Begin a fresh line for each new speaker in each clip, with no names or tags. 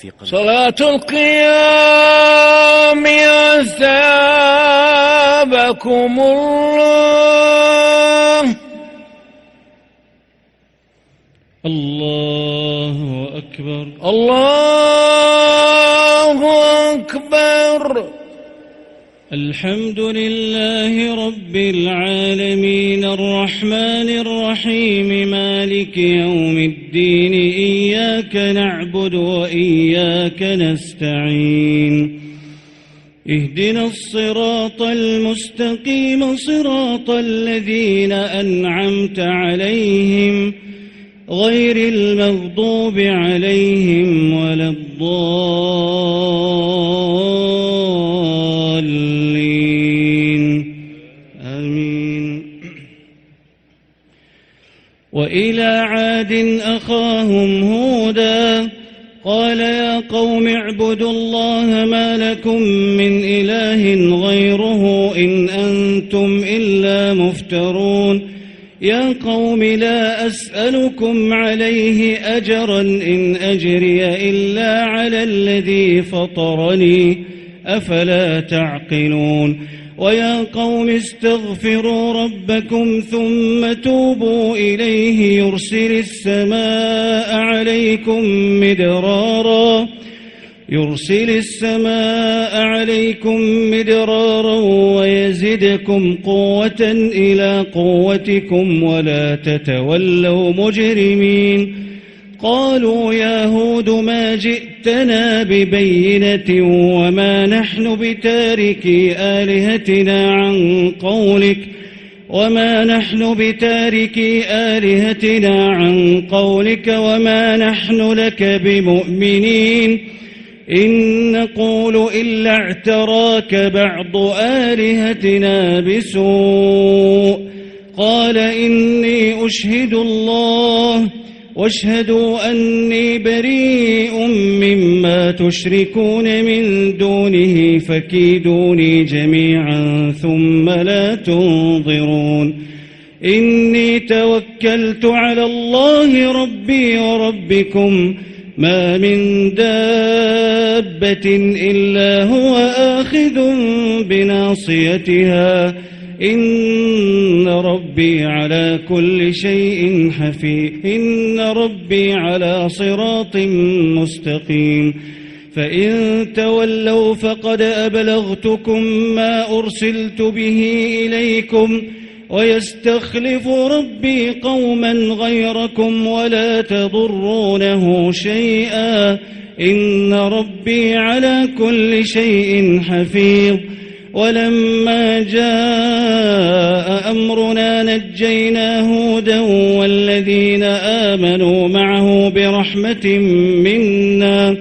في قلبه.
صلاة القيام أثابكم الله.
الله أكبر.
الله أكبر.
الحمد لله رب العالمين الرحمن الرحيم مالك يوم الدين إياك نعبد وإياك نستعين اهدنا الصراط المستقيم صراط الذين أنعمت عليهم غير المغضوب عليهم ولا الضالين آمين. وإلى عاد أخاهم هودا قال يا قوم اعبدوا الله ما لكم من إله غيره إن أنتم إلا مفترون. يا قوم لا أسألكم عليه أجرا إن أجري إلا على الذي فطرني أفلا تعقلون. ويا قوم استغفروا ربكم ثم توبوا إليه يرسل السماء عليكم مدرارا ويزدكم قوة إلى قوتكم ولا تتولوا مجرمين. قالوا يا هود ما جئتنا ببينة وما نحن بتاركي آلهتنا عن قولك وما نحن لك بمؤمنين إن نقول إلا اعتراك بعض آلهتنا بسوء. قال إني أشهد الله واشهدوا أني بريء مما تشركون من دونه فكيدوني جميعا ثم لا تنظرون. إني توكلت على الله ربي وربكم ما من دابة إلا هو آخذ بناصيتها إن ربي على صراط مستقيم. فإن تولوا فقد أبلغتكم ما أرسلت به إليكم ويستخلف ربي قوما غيركم ولا تضرونه شيئا إن ربي على كل شيء حفيظ. ولما جاء أمرنا نجينا هودا والذين آمنوا معه برحمة منا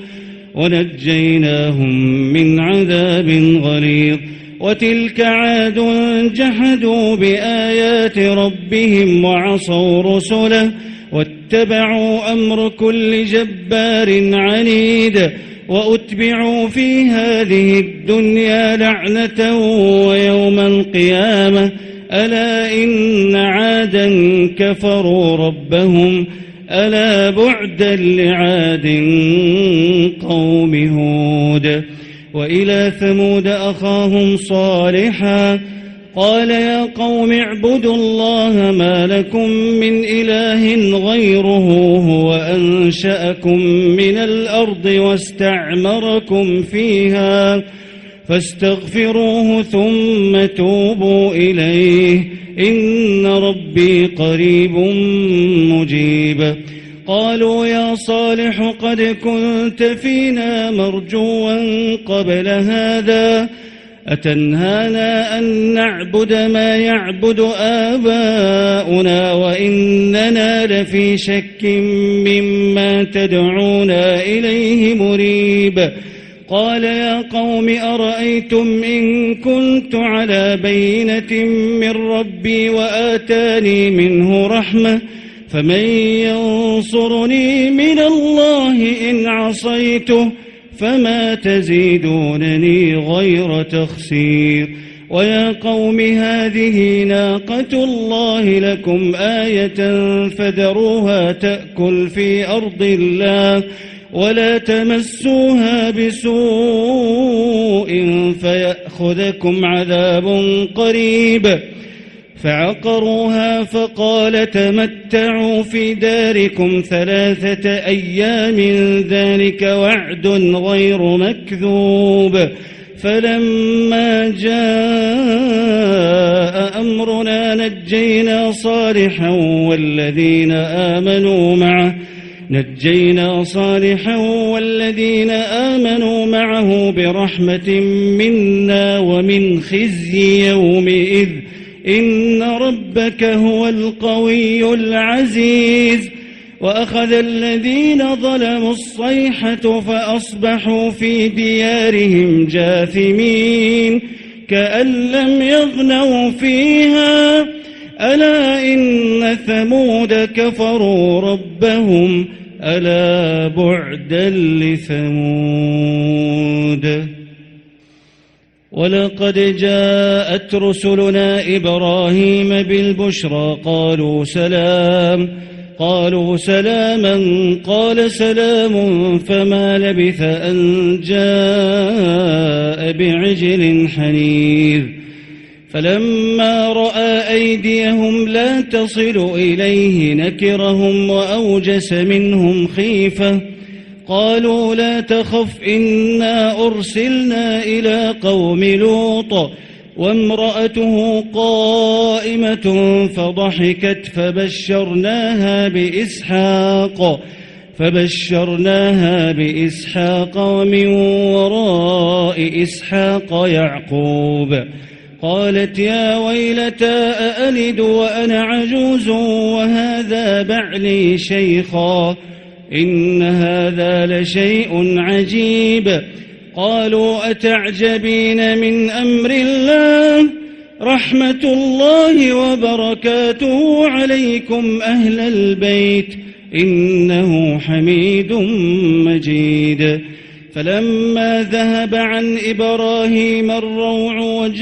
ونجيناهم من عذاب غليظ. وتلك عاد جحدوا بآيات ربهم وعصوا رسله واتبعوا أمر كل جبار عنيد. وأتبعوا في هذه الدنيا لعنة ويوم القيامة ألا إن عادا كفروا ربهم ألا بعدا لعاد قوم هود. وإلى ثمود أخاهم صالحا قال يا قوم اعبدوا الله ما لكم من إله غيره هو أنشأكم من الأرض واستعمركم فيها فاستغفروه ثم توبوا إليه إن ربي قريب مجيب. قالوا يا صالح قد كنت فينا مرجوا قبل هذا أتنهانا أن نعبد ما يعبد آباؤنا وإننا لفي شك مما تدعونا إليه مريب. قال يا قوم أرأيتم إن كنت على بينة من ربي وآتاني منه رحمة فمن ينصرني من الله إن عصيته فما تزيدونني غير تخسير. ويا قوم هذه ناقة الله لكم آية فذروها تأكل في أرض الله ولا تمسوها بسوء فيأخذكم عذاب قريب. فعقروها فقال تمتعوا في داركم 3 أيام ذلك وعد غير مكذوب. فلما جاء أمرنا نجينا صالحا والذين آمنوا معه برحمة منا ومن خزي يومئذ إن ربك هو القوي العزيز. وأخذ الذين ظلموا الصيحة فأصبحوا في ديارهم جاثمين كأن لم يغنوا فيها ألا إن ثمود كفروا ربهم ألا بعدا لثمود. ولقد جاءت رسلنا إبراهيم بالبشرى قالوا سلاما قال سلام فما لبث أن جاء بعجل حنيذ. فلما رأى أيديهم لا تصل إليه نكرهم وأوجس منهم خيفة. قالوا لا تخف إنا أرسلنا إلى قوم لوط وامرأته قائمة فضحكت فبشرناها بإسحاق ومن وراء إسحاق يعقوب. قالت يا ويلتى أألد وأنا عجوز وهذا بعلي شيخا إن هذا لشيء عجيب. قالوا أتعجبين من أمر الله رحمة الله وبركاته عليكم أهل البيت إنه حميد مجيد. فلما ذهب عن إبراهيم الروع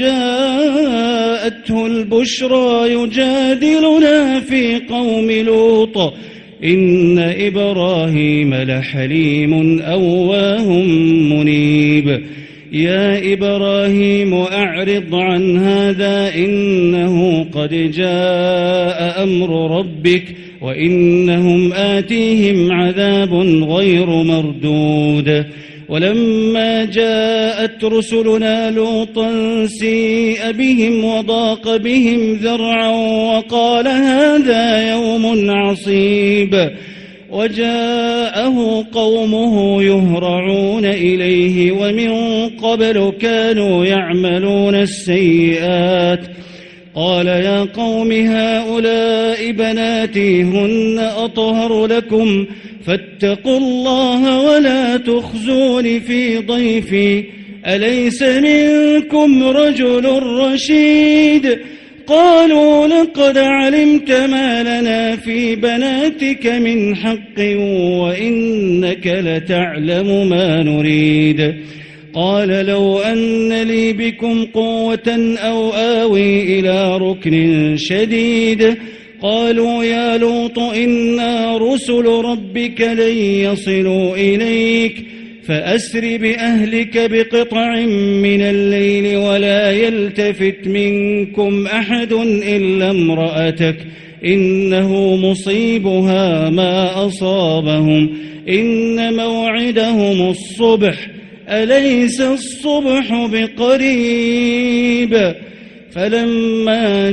وجاءته البشرى يجادلنا في قوم لوط إن إبراهيم لحليم أواه منيب. يا إبراهيم أعرض عن هذا إنه قد جاء أمر ربك وإنهم آتيهم عذاب غير مردود. ولما جاءت رسلنا لوطا سيء بهم وضاق بهم ذرعا وقال هذا يوم عصيب. وجاءه قومه يهرعون إليه ومن قبل كانوا يعملون السيئات. قال يا قوم هؤلاء بناتي هن أطهر لكم فاتقوا الله ولا تخزون في ضيفي أليس منكم رجل رشيد. قالوا لقد علمت ما لنا في بناتك من حق وإنك لتعلم ما نريد. قال لو أن لي بكم قوة أو آوي إلى ركن شديد. قالوا يا لوط إنا رسل ربك لن يصلوا إليك فأسر بأهلك بقطع من الليل ولا يلتفت منكم أحد إلا امرأتك إنه مصيبها ما أصابهم إن موعدهم الصبح أليس الصبح بقريب. فلما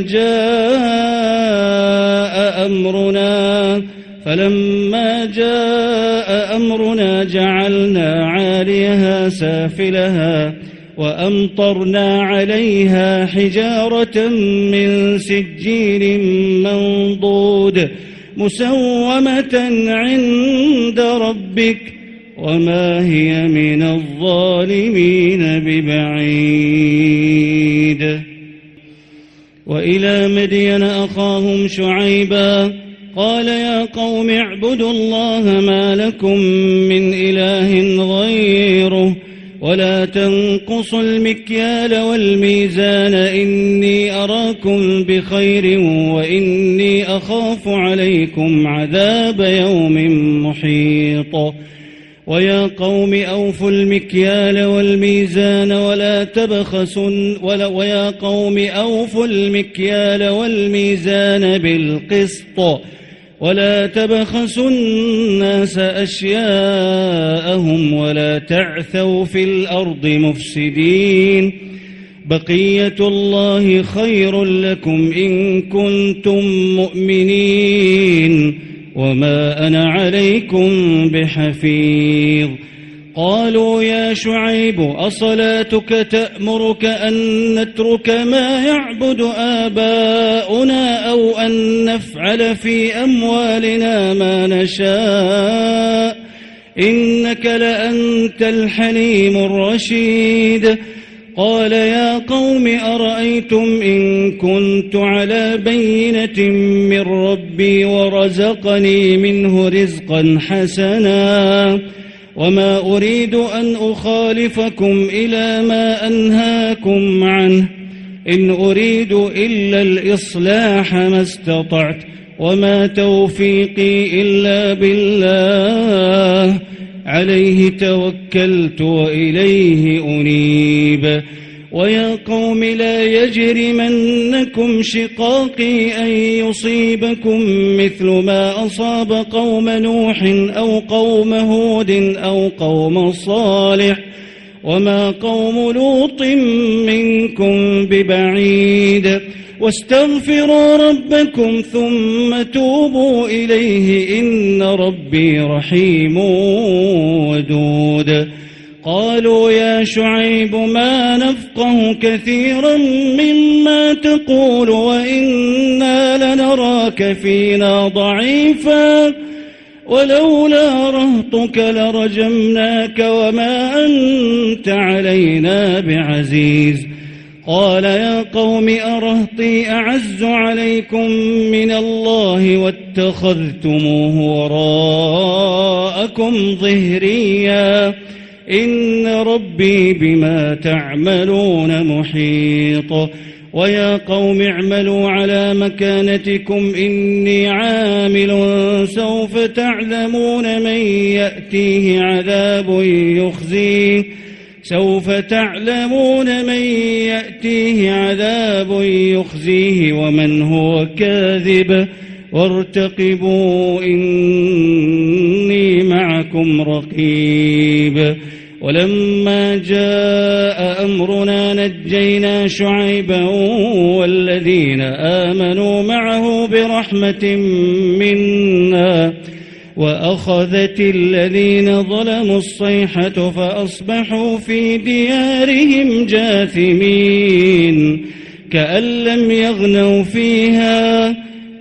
جاء أمرنا جعلنا عاليها سافلها وأمطرنا عليها حجارة من سجيل منضود مسومة عند ربك وما هي من الظالمين ببعيد. وإلى مدين أخاهم شعيبا قال يا قوم اعبدوا الله ما لكم من إله غيره ولا تنقصوا المكيال والميزان إني أراكم بخير وإني أخاف عليكم عذاب يوم محيط. ويا قوم أوفوا المكيال والميزان ويا قوم أوفوا المكيال والميزان بالقسط ولا تبخسوا الناس أشياءهم ولا تعثوا في الأرض مفسدين بقية الله خير لكم إن كنتم مؤمنين وما أنا عليكم بحفيظ قالوا يا شعيب أصلاتك تأمرك أن نترك ما يعبد آباؤنا أو أن نفعل في أموالنا ما نشاء إنك لأنت الحليم الرشيد قال يا قوم أرأيتم إن كنت على بينة من ربي ورزقني منه رزقا حسنا وما أريد أن أخالفكم إلى ما أنهاكم عنه إن أريد إلا الإصلاح ما استطعت وما توفيقي إلا بالله عليه توكلت وإليه أنيب ويا قوم لا يجرمنكم شقاقي أن يصيبكم مثل ما أصاب قوم نوح أو قوم هود أو قوم صالح وما قوم لوط منكم ببعيد واستغفروا ربكم ثم توبوا إليه إن ربي رحيم ودود قالوا يا شعيب ما نفقه كثيرا مما تقول وإنا لنراك فينا ضعيفا ولولا رهطك لرجمناك وما أنت علينا بعزيز قال يا قوم أرهطي أعز عليكم من الله واتخذتموه وراءكم ظهريا إن ربي بما تعملون محيط ويا قوم اعملوا على مكانتكم إني عامل سوف تعلمون من يأتيه عذاب يخزيه ومن هو كاذب وارتقبوا إني معكم رقيب ولما جاء أمرنا نجينا شعيبا والذين آمنوا معه برحمة منا وأخذت الذين ظلموا الصيحة فأصبحوا في ديارهم جاثمين كأن لم يغنوا فيها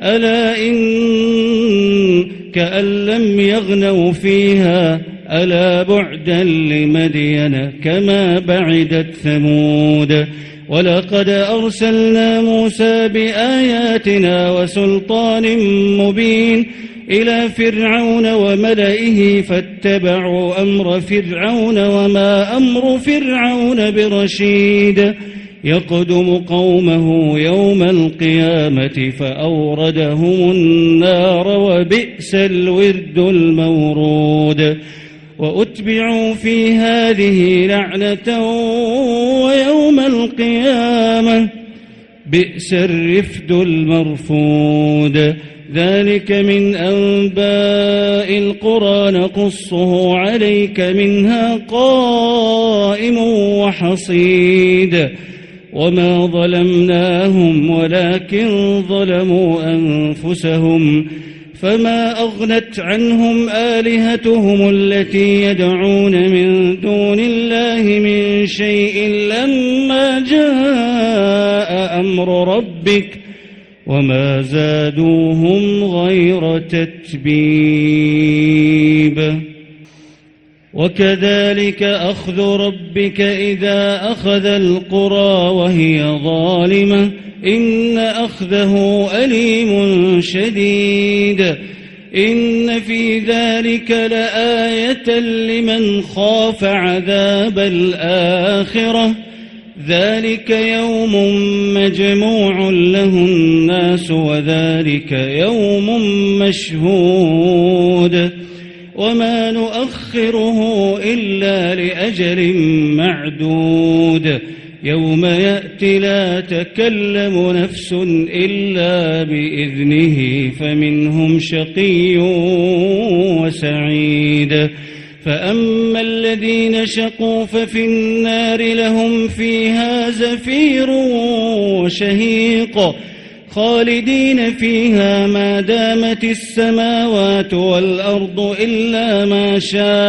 ألا بعدا لمدين كما بعدت ثمود ولقد أرسلنا موسى بآياتنا وسلطان مبين إلى فرعون وملئه فاتبعوا أمر فرعون وما أمر فرعون برشيد يقدم قومه يوم القيامة فأوردهم النار وبئس الورد المورود وأتبعوا في هذه لعنة ويوم القيامة بئس الرفد المرفود ذلك من أنباء القرى نقصه عليك منها قائم وحصيد وما ظلمناهم ولكن ظلموا أنفسهم فما أغنت عنهم آلهتهم التي يدعون من دون الله من شيء لما جاء أمر ربك وما زادوهم غير تتبيب وكذلك أخذ ربك إذا أخذ القرى وهي ظالمة إن أخذه أليم شديد إن في ذلك لآية لمن خاف عذاب الآخرة ذلك يوم مجموع له الناس وذلك يوم مشهود وما نؤخره إلا لأجل معدود يوم يأتي لا تكلم نفس إلا بإذنه فمنهم شقي وسعيد فأما الذين شقوا ففي النار لهم فيها زفير وشهيق خالدين فيها ما دامت السماوات والأرض إلا ما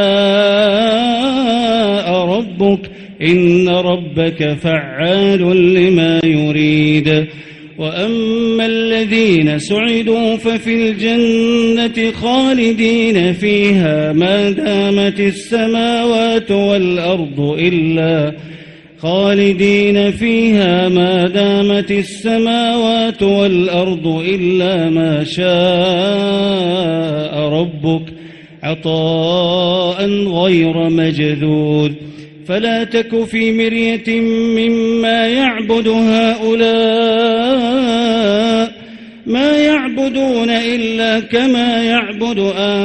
شاء ربك إن ربك فعال لما يريد وأما الذين سعدوا ففي الجنة خالدين فيها ما دامت السماوات والأرض إلا ما شاء ربك عطاء غير مجذوذ فلا تك في مرية مما يعبد هؤلاء ما يعبدون إلا كما يعبد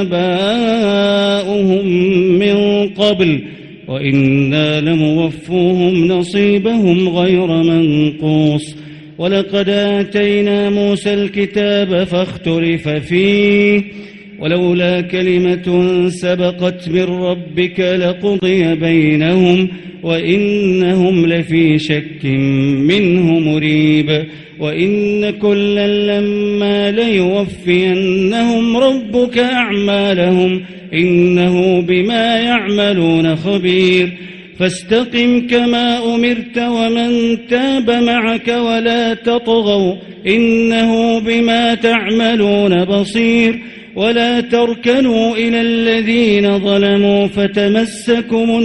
آباؤهم من قبل وإنا لموفوهم نصيبهم غير منقوص ولقد آتينا موسى الكتاب فاختلف فيه ولولا كلمة سبقت من ربك لقضي بينهم وإنهم لفي شك منه مريب وإن كلا لما ليوفينهم ربك أعمالهم إنه بما يعملون خبير فاستقم كما أمرت ومن تاب معك ولا تطغوا إنه بما تعملون بصير ولا تركنوا إلى الذين ظلموا فتمسكم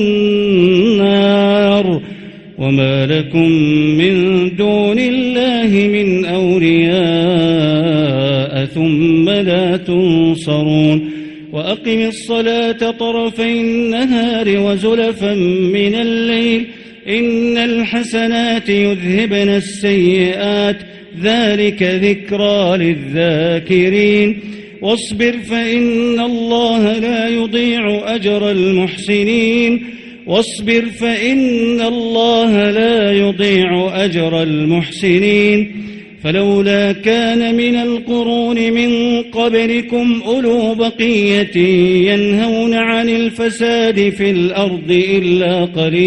النار وما لكم من دون الله من أولياء ثم لا تنصرون وأقم الصلاة طرفي النهار وزلفا من الليل إن الحسنات يذهبن السيئات ذلك ذكرى للذاكرين واصبر فإن الله لا يضيع أجر المحسنين فلولا كان من القرون من قبلكم أولو بقية ينهون عن الفساد في الأرض إلا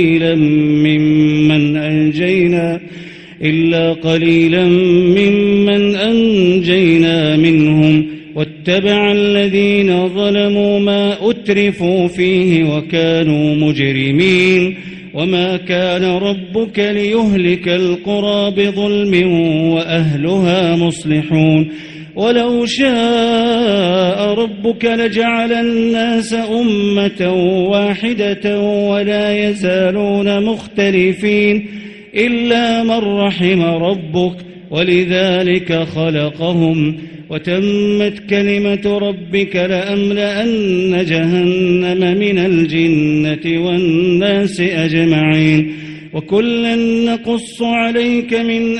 قليلا ممن أنجينا منهم واتبع الذين ظلموا ما أترفوا فيه وكانوا مجرمين وما كان ربك ليهلك القرى بظلم وأهلها مصلحون ولو شاء ربك لجعل الناس أمة واحدة ولا يزالون مختلفين إلا من رحم ربك ولذلك خلقهم وتمت كلمة ربك لأملأن جهنم من الجنة والناس أجمعين وكلا نقص عليك من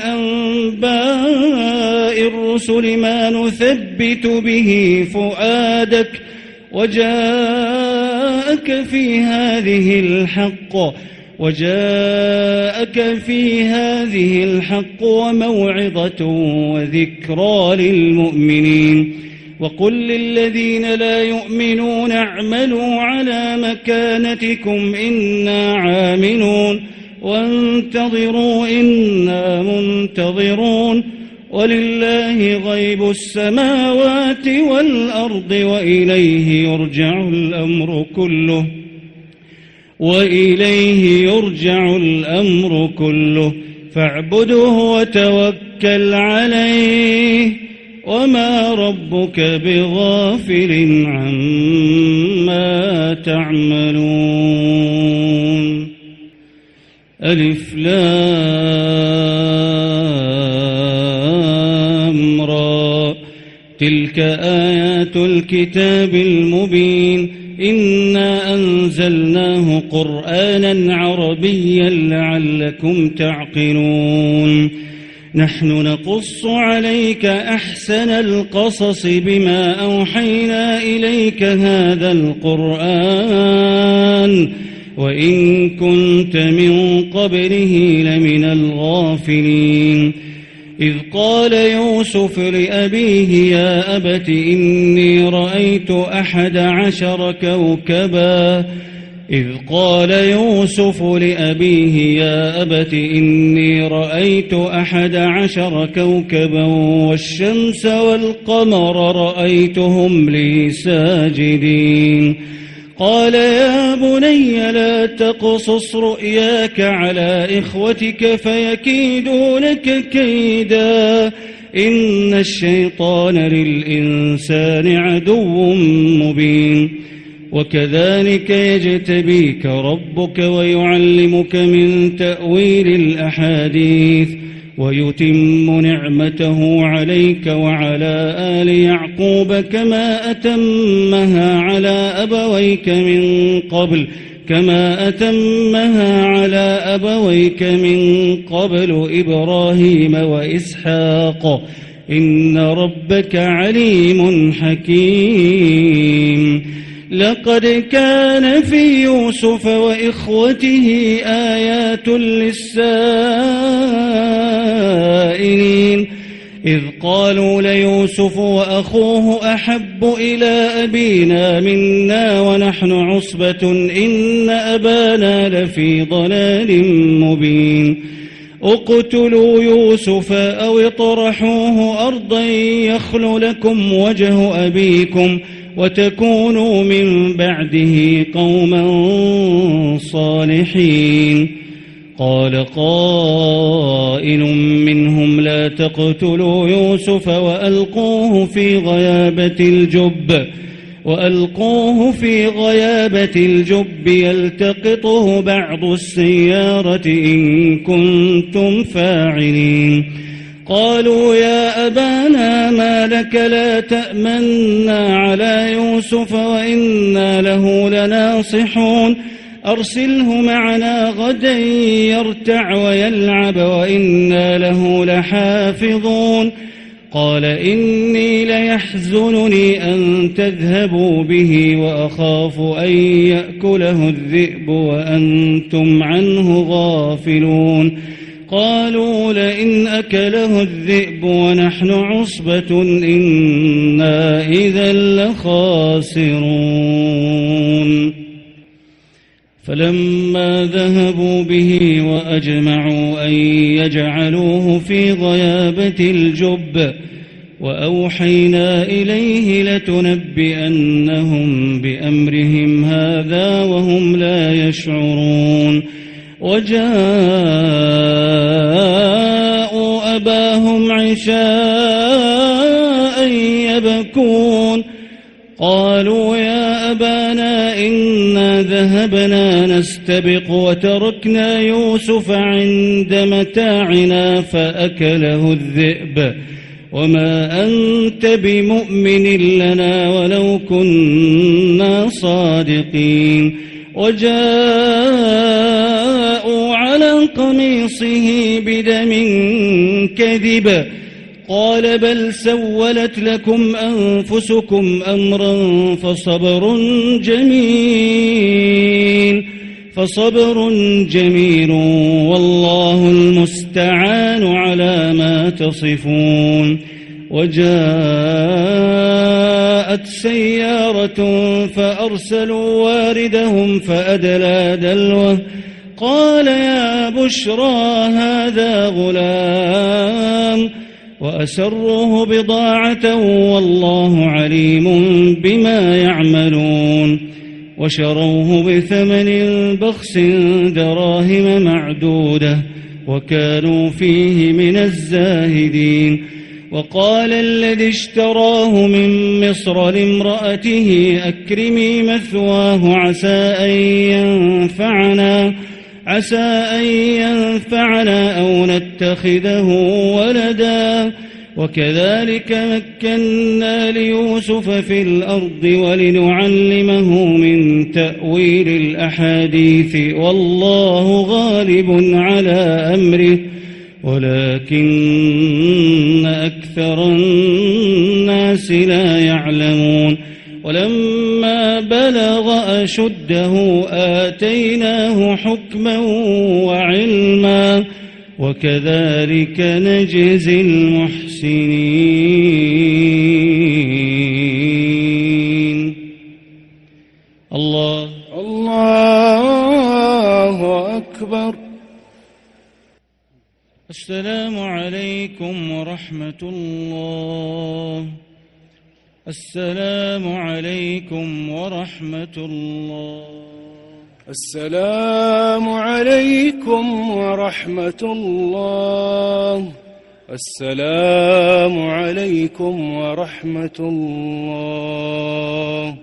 أنباء الرسل ما نثبت به فؤادك وجاءك في هذه الحق وموعظة وذكرى للمؤمنين وقل للذين لا يؤمنون اعملوا على مكانتكم إنا عاملون وانتظروا إنا منتظرون ولله غيب السماوات والأرض وإليه يرجع الأمر كله فاعبده وتوكل عليه وما ربك بغافل عما تعملون ألف لام را تلك آيات الكتاب المبين إنا أنزلناه قرآنا عربيا لعلكم تعقلون نحن نقص عليك أحسن القصص بما أوحينا إليك هذا القرآن وإن كنت من قبله لمن الغافلين. إذ قال يوسف لأبيه يا أبت إني رأيت 11 كوكبا إذ قال يوسف لأبيه يا أبت إني رأيت 11 كوكبا والشمس والقمر رأيتهم لي ساجدين. قال يا بني لا تقصص رؤياك على إخوتك فيكيدوا لك كيدا إن الشيطان للإنسان عدو مبين. وكذلك يجتبيك ربك ويعلمك من تأويل الأحاديث ويتم نعمته عليك وعلى آل يعقوب كما أتمها على أبويك من قبل إبراهيم وإسحاق إن ربك عليم حكيم. لقد كان في يوسف وإخوته آيات للسائلين إذ قالوا ليوسف وأخوه أحب إلى أبينا منا ونحن عصبة إن أبانا لفي ضلال مبين. اقتلوا يوسف أو اطرحوه أرضا يخل لكم وجه أبيكم وتكونوا من بعده قوما صالحين. قال قائل منهم لا تقتلوا يوسف وألقوه في غيابة الجب يلتقطه بعض السيارة إن كنتم فاعلين. قالوا يا أبانا ما لك لا تأمنا على يوسف وإنا له لناصحون أرسله معنا غدا يرتع ويلعب وإنا له لحافظون. قال إني ليحزنني أن تذهبوا به وأخاف أن يأكله الذئب وأنتم عنه غافلون. قالوا لئن أكله الذئب ونحن عصبة إنا إذا لخاسرون. فلما ذهبوا به وأجمعوا أن يجعلوه في غيابة الجب وأوحينا إليه لتنبئنهم بأمرهم هذا وهم لا يشعرون. وجاءوا أباهم عشاء يبكون قالوا يا أبانا إنا ذهبنا نستبق وتركنا يوسف عند متاعنا فأكله الذئب وما أنت بمؤمن لنا ولو كنا صادقين. وجاءوا على قميصه بدم كذب قال بل سولت لكم أنفسكم أمرا فصبر جميل والله المستعان على ما تصفون. وجاءت سيارة فأرسلوا واردهم فأدلى دلوه قال يا بشرى هذا غلام وأسروه بضاعة والله عليم بما يعملون. وشروه بثمن بخس دراهم معدودة وكانوا فيه من الزاهدين. وقال الذي اشتراه من مصر لامرأته أكرمي مثواه عسى أن ينفعنا أو نتخذه ولدا. وكذلك مكنا ليوسف في الأرض ولنعلمه من تأويل الأحاديث والله غالب على أمره ولكن أكثر الناس لا يعلمون ولما بلغ أشده آتيناه حكما وعلما وكذلك نجزي المحسنين. الله
أكبر.
السلام عليكم ورحمة الله. السلام عليكم ورحمة الله.
السلام عليكم ورحمة الله. السلام عليكم ورحمة الله.